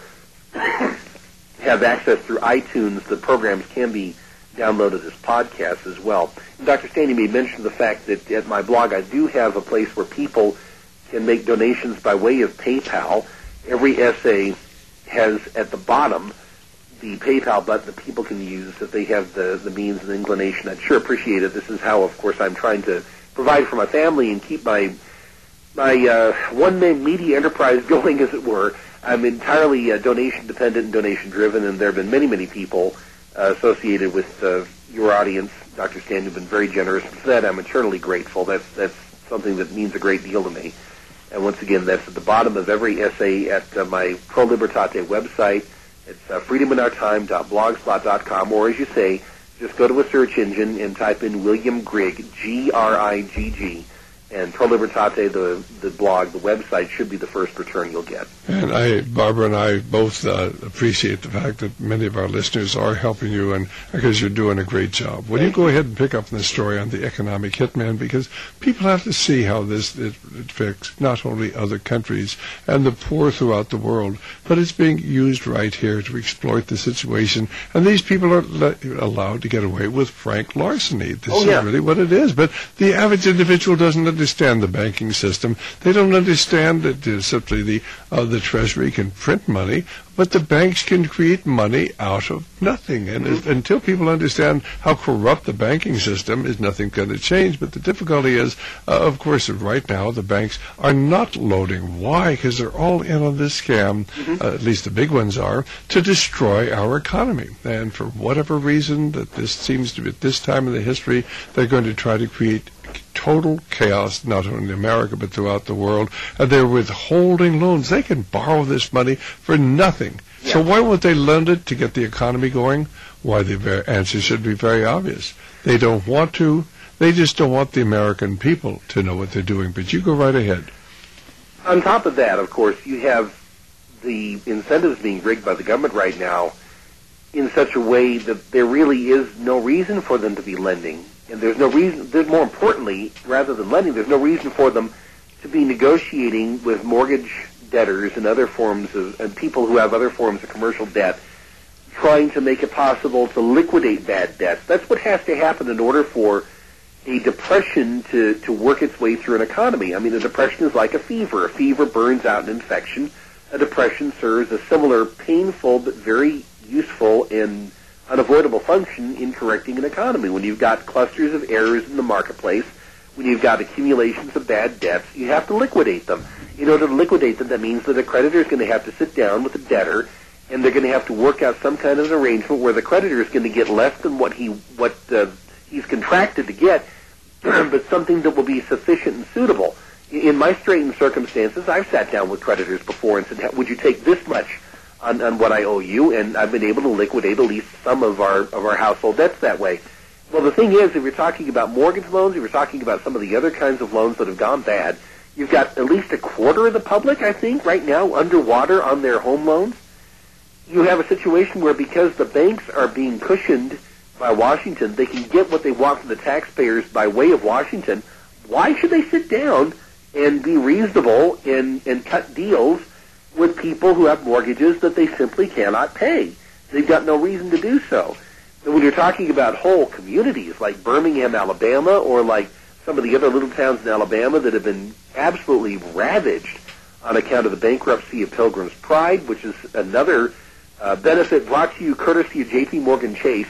have access through iTunes, the programs can be downloaded as podcasts as well. And Doctor Stanley may mention the fact that at my blog I do have a place where people can make donations by way of PayPal. Every essay has at the bottom the PayPal button that people can use if they have the, the means and inclination. I'd sure appreciate it. This is how, of course, I'm trying to provide for my family and keep my my uh, one-man media enterprise going, as it were. I'm entirely uh, donation-dependent and donation-driven, and there have been many, many people uh, associated with uh, your audience. Doctor Stan, you've been very generous. For that, I'm eternally grateful. That's that's something that means a great deal to me. And once again, that's at the bottom of every essay at uh, my Pro Libertate website. It's uh, freedom in our time dot blogspot dot com, or as you say, just go to a search engine and type in William Grigg, G R I G G, And Pro Libertate, the, the blog, the website, should be the first return you'll get. And I, Barbara and I both uh, appreciate the fact that many of our listeners are helping you, and because you're doing a great job. Will you go ahead and pick up the story on the economic hitman? Because people have to see how this it, it affects not only other countries and the poor throughout the world, but it's being used right here to exploit the situation. And these people are le- allowed to get away with frank larceny. This oh, yeah. is really what it is. But the average individual doesn't understand the banking system. They don't understand that uh, simply the uh, the Treasury can print money, but the banks can create money out of nothing. And mm-hmm. uh, until people understand how corrupt the banking system is, nothing's going to change. But the difficulty is, uh, of course, right now the banks are not loading. Why? Because they're all in on this scam, mm-hmm. uh, at least the big ones are, to destroy our economy. And for whatever reason that this seems to be at this time in the history, they're going to try to create total chaos, not only in America, but throughout the world. And they're withholding loans. They can borrow this money for nothing. Yeah. So why won't they lend it to get the economy going? Why, the ver- answer should be very obvious. They don't want to. They just don't want the American people to know what they're doing. But you go right ahead. On top of that, of course, you have the incentives being rigged by the government right now in such a way that there really is no reason for them to be lending. And there's no reason, there's more importantly, rather than lending, there's no reason for them to be negotiating with mortgage debtors and other forms of, and people who have other forms of commercial debt, trying to make it possible to liquidate bad debts. That's what has to happen in order for a depression to, to work its way through an economy. I mean, a depression is like a fever. A fever burns out an infection. A depression serves a similar painful but very useful and unavoidable function in correcting an economy. When you've got clusters of errors in the marketplace, when you've got accumulations of bad debts, you have to liquidate them. In order to liquidate them, that means that a creditor is going to have to sit down with a debtor, and they're going to have to work out some kind of an arrangement where the creditor is going to get less than what he what uh, he's contracted to get, but something that will be sufficient and suitable. In my straitened circumstances, I've sat down with creditors before and said, would you take this much On, on what I owe you, and I've been able to liquidate at least some of our of our household debts that way. Well, the thing is, if you're talking about mortgage loans, if you're talking about some of the other kinds of loans that have gone bad, you've got at least a quarter of the public, I think, right now underwater on their home loans. You have a situation where because the banks are being cushioned by Washington, they can get what they want from the taxpayers by way of Washington. Why should they sit down and be reasonable and, and cut deals with people who have mortgages that they simply cannot pay? They've got no reason to do so. And when you're talking about whole communities like Birmingham, Alabama, or like some of the other little towns in Alabama that have been absolutely ravaged on account of the bankruptcy of Pilgrim's Pride, which is another uh, benefit brought to you courtesy of J P Morgan Chase,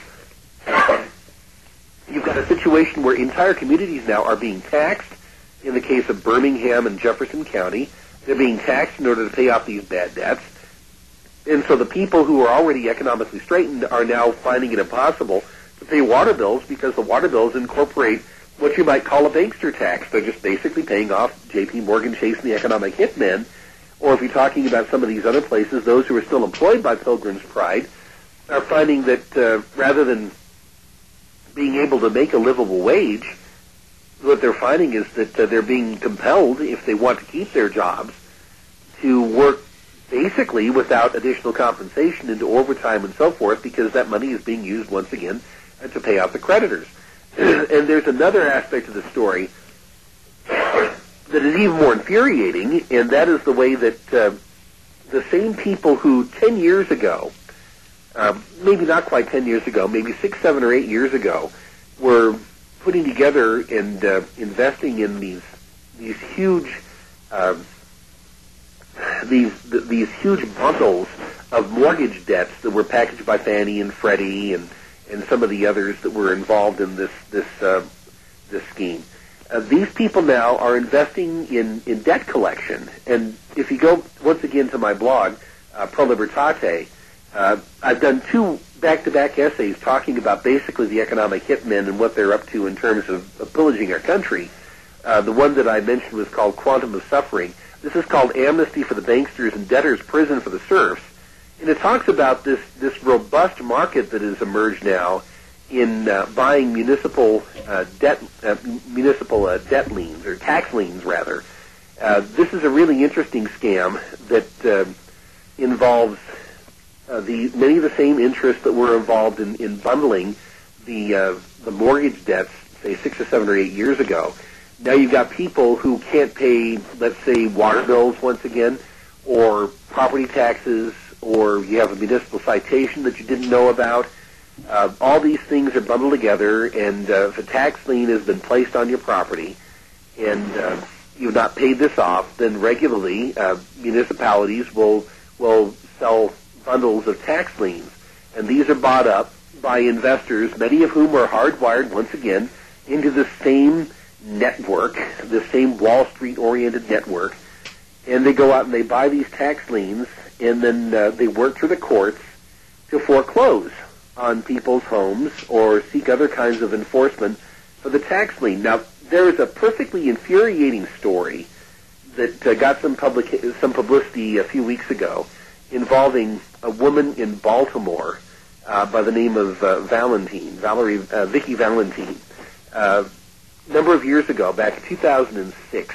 you've got a situation where entire communities now are being taxed. In the case of Birmingham and Jefferson County, they're being taxed in order to pay off these bad debts. And so the people who are already economically straitened are now finding it impossible to pay water bills because the water bills incorporate what you might call a bankster tax. They're just basically paying off J P Morgan Chase and the economic hitmen. Or if you're talking about some of these other places, those who are still employed by Pilgrim's Pride are finding that uh, rather than being able to make a livable wage, what they're finding is that uh, they're being compelled, if they want to keep their jobs, to work basically without additional compensation into overtime and so forth, because that money is being used once again uh, to pay off the creditors. And there's another aspect of the story that is even more infuriating, and that is the way that uh, the same people who ten years ago, uh, maybe not quite ten years ago, maybe six, seven, or eight years ago, were putting together and uh, investing in these these huge uh, these th- these huge bundles of mortgage debts that were packaged by Fannie and Freddie and, and some of the others that were involved in this this uh, this scheme. Uh, these people now are investing in, in debt collection. And if you go once again to my blog, uh, Pro Libertate, uh, I've done two back-to-back essays talking about basically the economic hitmen and what they're up to in terms of, of pillaging our country. Uh, the one that I mentioned was called Quantum of Suffering. This is called Amnesty for the Banksters and Debtors, Prison for the Serfs. And it talks about this, this robust market that has emerged now in uh, buying municipal uh, debt, uh, municipal uh, debt liens, or tax liens, rather. Uh, this is a really interesting scam that uh, involves uh, the many of the same interests that were involved in, in bundling the uh, the mortgage debts, say six or seven or eight years ago. Now you've got people who can't pay, let's say, water bills once again, or property taxes, or you have a municipal citation that you didn't know about. Uh, all these things are bundled together, and uh, if a tax lien has been placed on your property, and uh, you've not paid this off, then regularly uh, municipalities will will sell bundles of tax liens, and these are bought up by investors, many of whom are hardwired once again into the same network, the same Wall Street-oriented network, and they go out and they buy these tax liens, and then uh, they work through the courts to foreclose on people's homes or seek other kinds of enforcement for the tax lien. Now, there is a perfectly infuriating story that uh, got some public some publicity a few weeks ago involving a woman in Baltimore uh, by the name of uh, Valentine, Valerie, uh, Vicki Valentine. Uh, a number of years ago, back in two thousand six,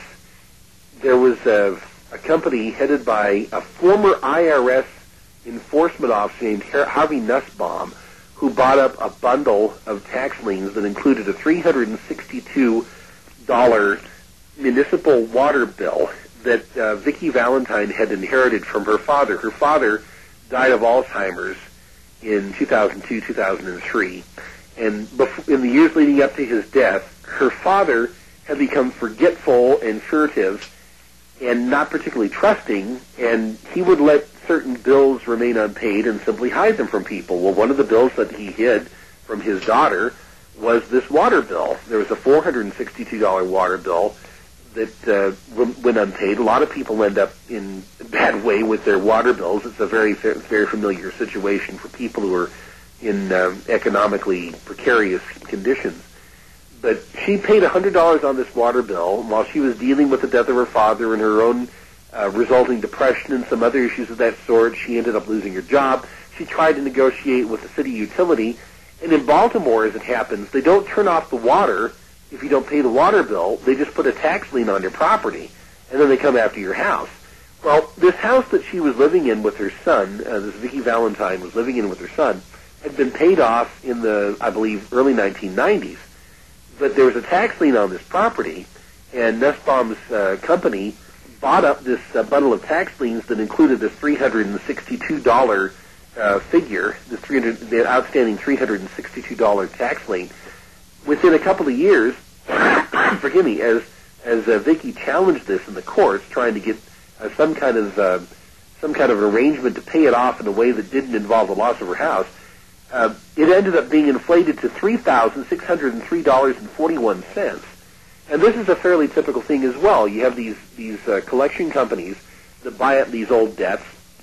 there was a, a company headed by a former I R S enforcement officer named Harvey Nussbaum, who bought up a bundle of tax liens that included a three hundred sixty-two dollars municipal water bill that uh, Vicki Valentine had inherited from her father. Her father died of Alzheimer's in two thousand two, two thousand three, and bef- in the years leading up to his death, her father had become forgetful and furtive and not particularly trusting, and he would let certain bills remain unpaid and simply hide them from people. Well, one of the bills that he hid from his daughter was this water bill. There was a four hundred sixty-two dollars water bill that uh, went unpaid. A lot of people end up in a bad way with their water bills. It's a very, very familiar situation for people who are in um, economically precarious conditions. But she paid one hundred dollars on this water bill while she was dealing with the death of her father and her own uh, resulting depression and some other issues of that sort. She ended up losing her job. She tried to negotiate with the city utility. And in Baltimore, as it happens, they don't turn off the water if you don't pay the water bill. They just put a tax lien on your property, and then they come after your house. Well, this house that she was living in with her son, uh, this Vicki Valentine was living in with her son, had been paid off in the, I believe, early nineteen nineties. But there was a tax lien on this property, and Nussbaum's uh, company bought up this uh, bundle of tax liens that included this three hundred sixty-two dollars uh, figure, this three hundred, the outstanding three hundred sixty-two dollars tax lien. Within a couple of years, forgive me, as as uh, Vicki challenged this in the courts, trying to get uh, some kind of uh, some kind of arrangement to pay it off in a way that didn't involve the loss of her house, uh, it ended up being inflated to three thousand six hundred three dollars and forty-one cents. And this is a fairly typical thing as well. You have these these uh, collection companies that buy up these old debts,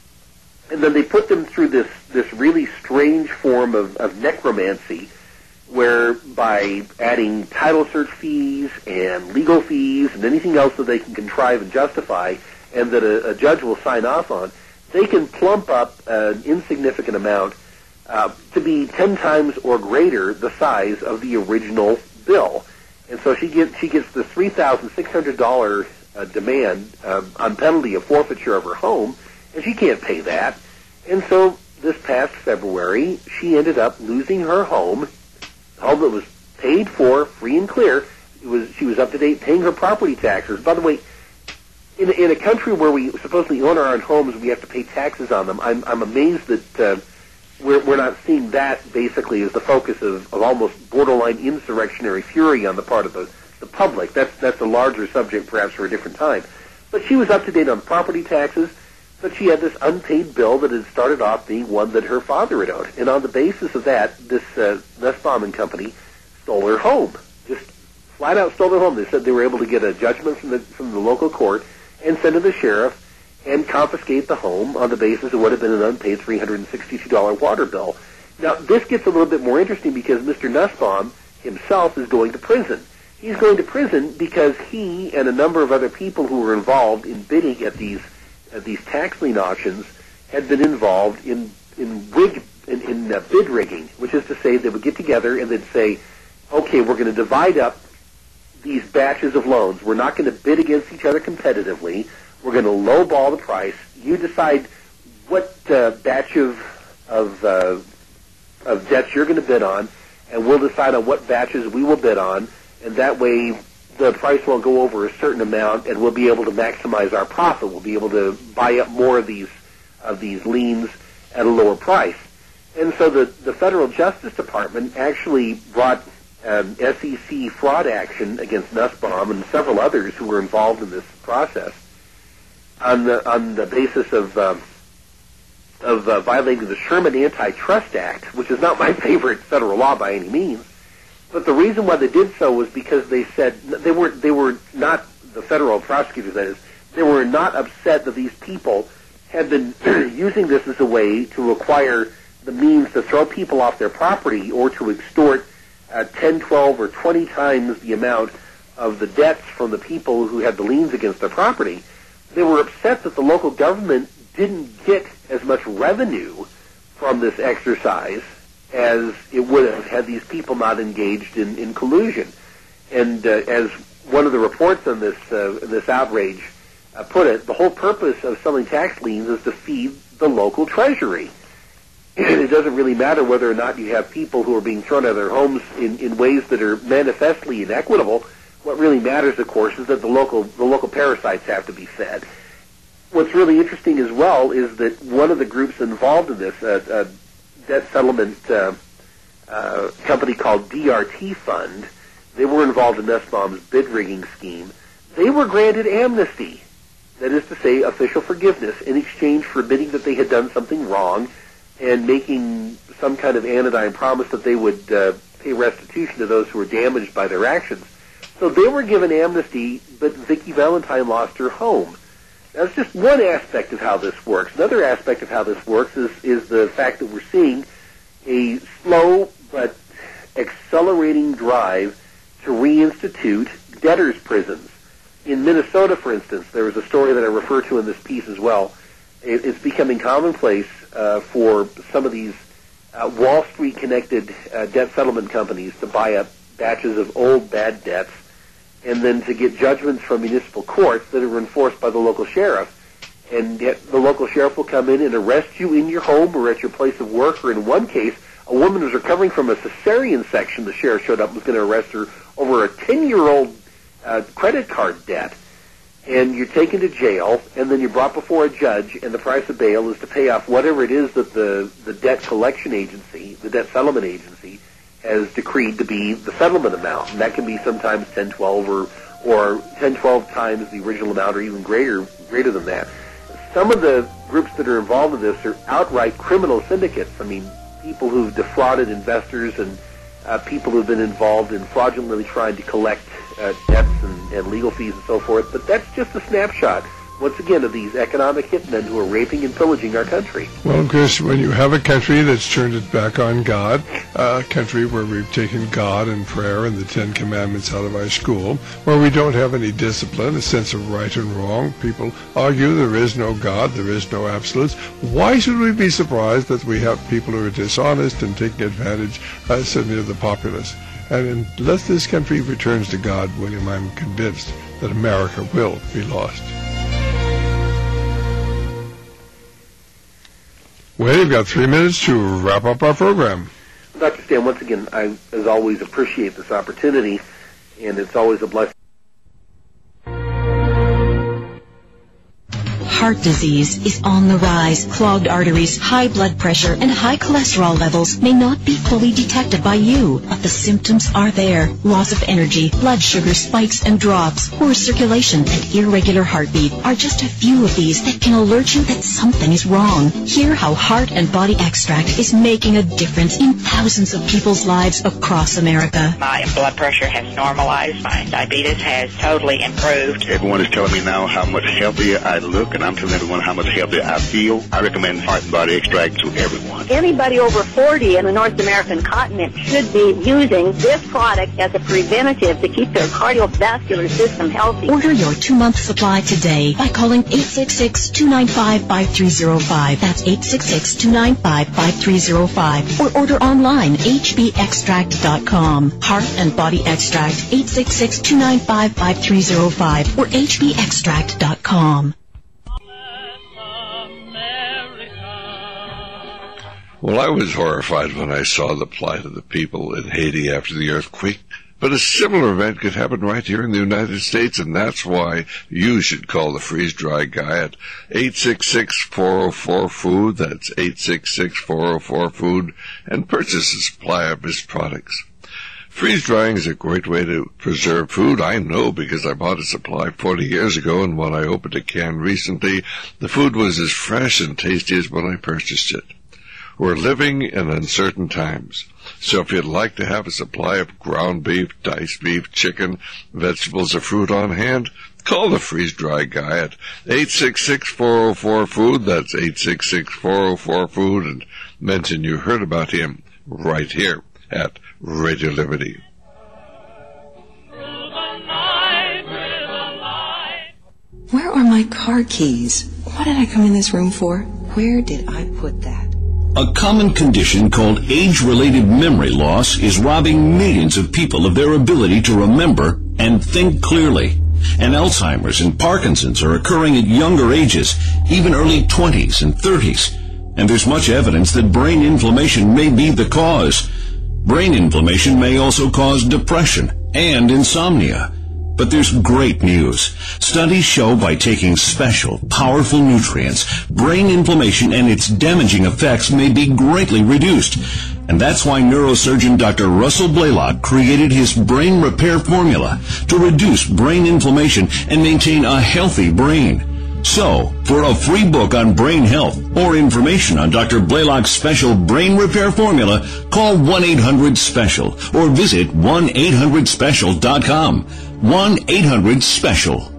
and then they put them through this this really strange form of, of necromancy, where by adding title search fees and legal fees and anything else that they can contrive and justify and that a, a judge will sign off on, they can plump up an insignificant amount uh, to be ten times or greater the size of the original bill. And so she gets she gets the three thousand six hundred dollars uh, demand uh, on penalty of forfeiture of her home, and she can't pay that. And so this past February, she ended up losing her home, home that was paid for, free and clear. It was she was up to date paying her property taxes. By the way, in in a country where we supposedly own our own homes, we have to pay taxes on them. I'm I'm amazed that uh, we're we're not seeing that basically as the focus of, of almost borderline insurrectionary fury on the part of the, the public. That's that's a larger subject, perhaps for a different time. But she was up to date on property taxes. But she had this unpaid bill that had started off being one that her father had owed. And on the basis of that, this uh, Nussbaum and Company stole her home. Just flat out stole her home. They said they were able to get a judgment from the from the local court and send to the sheriff and confiscate the home on the basis of what had been an unpaid three hundred sixty-two dollars water bill. Now, this gets a little bit more interesting because Mister Nussbaum himself is going to prison. He's going to prison because he and a number of other people who were involved in bidding at these Uh, these tax lien auctions had been involved in, in rigged in, in uh, bid rigging, which is to say they would get together and they'd say, okay, we're going to divide up these batches of loans. We're not going to bid against each other competitively. We're going to lowball the price. You decide what uh, batch of of uh, of debts you're going to bid on, and we'll decide on what batches we will bid on, and that way the price won't go over a certain amount, and we'll be able to maximize our profit. We'll be able to buy up more of these of these liens at a lower price. And so the, the Federal Justice Department actually brought um, S E C fraud action against Nussbaum and several others who were involved in this process on the on the basis of um, of uh, violating the Sherman Antitrust Act, which is not my favorite federal law by any means. But the reason why they did so was because they said they were they were not the federal prosecutors. That is, they were not upset that these people had been using this as a way to acquire the means to throw people off their property or to extort uh, ten, twelve, or twenty times the amount of the debts from the people who had the liens against their property. They were upset that the local government didn't get as much revenue from this exercise as it would have had these people not engaged in, in collusion. And uh, as one of the reports on this uh, this outrage uh, put it, the whole purpose of selling tax liens is to feed the local treasury. And it doesn't really matter whether or not you have people who are being thrown out of their homes in, in ways that are manifestly inequitable. What really matters, of course, is that the local the local parasites have to be fed. What's really interesting as well is that one of the groups involved in this, uh, a debt settlement uh, uh, company called D R T Fund, they were involved in Nussbaum's bid rigging scheme. They were granted amnesty, that is to say, official forgiveness, in exchange for admitting that they had done something wrong and making some kind of anodyne promise that they would uh, pay restitution to those who were damaged by their actions. So they were given amnesty, but Vicki Valentine lost her home. That's just one aspect of how this works. Another aspect of how this works is, is the fact that we're seeing a slow but accelerating drive to reinstitute debtors' prisons. In Minnesota, for instance, there was a story that I refer to in this piece as well. It, it's becoming commonplace uh, for some of these uh, Wall Street-connected uh, debt settlement companies to buy up batches of old bad debts and then to get judgments from municipal courts that are enforced by the local sheriff. And yet the local sheriff will come in and arrest you in your home or at your place of work, or in one case, a woman was recovering from a cesarean section. The sheriff showed up and was going to arrest her over a ten-year-old uh, credit card debt. And you're taken to jail, and then you're brought before a judge, and the price of bail is to pay off whatever it is that the, the debt collection agency, the debt settlement agency, has decreed to be the settlement amount. And that can be sometimes ten, twelve, or, or ten, twelve times the original amount, or even greater, greater than that. Some of the groups that are involved in this are outright criminal syndicates. I mean, people who've defrauded investors and uh, people who've been involved in fraudulently trying to collect uh, debts and, and legal fees and so forth. But that's just a snapshot, once again, of these economic hitmen who are raping and pillaging our country. Well, Chris, when you have a country that's turned its back on God, a country where we've taken God and prayer and the Ten Commandments out of our school, where we don't have any discipline, a sense of right and wrong, people argue there is no God, there is no absolutes. Why should we be surprised that we have people who are dishonest and taking advantage, uh, certainly, of the populace? And unless this country returns to God, William, I'm convinced that America will be lost. Well, you've got three minutes to wrap up our program. Doctor Stan, once again, I, as always, appreciate this opportunity, and it's always a blessing. Heart disease is on the rise. Clogged arteries, high blood pressure, and high cholesterol levels may not be fully detected by you, but the symptoms are there. Loss of energy, blood sugar spikes and drops, poor circulation, and irregular heartbeat are just a few of these that can alert you that something is wrong. Hear how Heart and Body Extract is making a difference in thousands of people's lives across America. My blood pressure has normalized. My diabetes has totally improved. Everyone is telling me now how much healthier I look, and I'm I'm telling everyone how much healthier I feel. I recommend Heart and Body Extract to everyone. Anybody over forty in the North American continent should be using this product as a preventative to keep their cardiovascular system healthy. Order your two-month supply today by calling eight six six, two nine five, five three zero five. That's eight six six, two nine five, five three zero five. Or order online, h b extract dot com. Heart and Body Extract, eight six six, two nine five, five three zero five or h b extract dot com. Well, I was horrified when I saw the plight of the people in Haiti after the earthquake. But a similar event could happen right here in the United States, and that's why you should call the freeze-dry guy at eight six six, four oh four, food. That's eight six six, four oh four, food, and purchase a supply of his products. Freeze-drying is a great way to preserve food. I know because I bought a supply forty years ago, and when I opened a can recently, the food was as fresh and tasty as when I purchased it. We're living in uncertain times, so if you'd like to have a supply of ground beef, diced beef, chicken, vegetables, or fruit on hand, call the freeze-dry guy at eight six six, four oh four, food. That's eight six six, four oh four, food, and mention you heard about him right here at Radio Liberty. Where are my car keys? What did I come in this room for? Where did I put that? A common condition called age-related memory loss is robbing millions of people of their ability to remember and think clearly. And Alzheimer's and Parkinson's are occurring at younger ages, even early twenties and thirties. And there's much evidence that brain inflammation may be the cause. Brain inflammation may also cause depression and insomnia. But there's great news. Studies show by taking special, powerful nutrients, brain inflammation and its damaging effects may be greatly reduced. And that's why neurosurgeon Doctor Russell Blaylock created his brain repair formula to reduce brain inflammation and maintain a healthy brain. So, for a free book on brain health or information on Doctor Blaylock's special brain repair formula, call one eight hundred special or visit one eight hundred special dot com. one eight hundred special.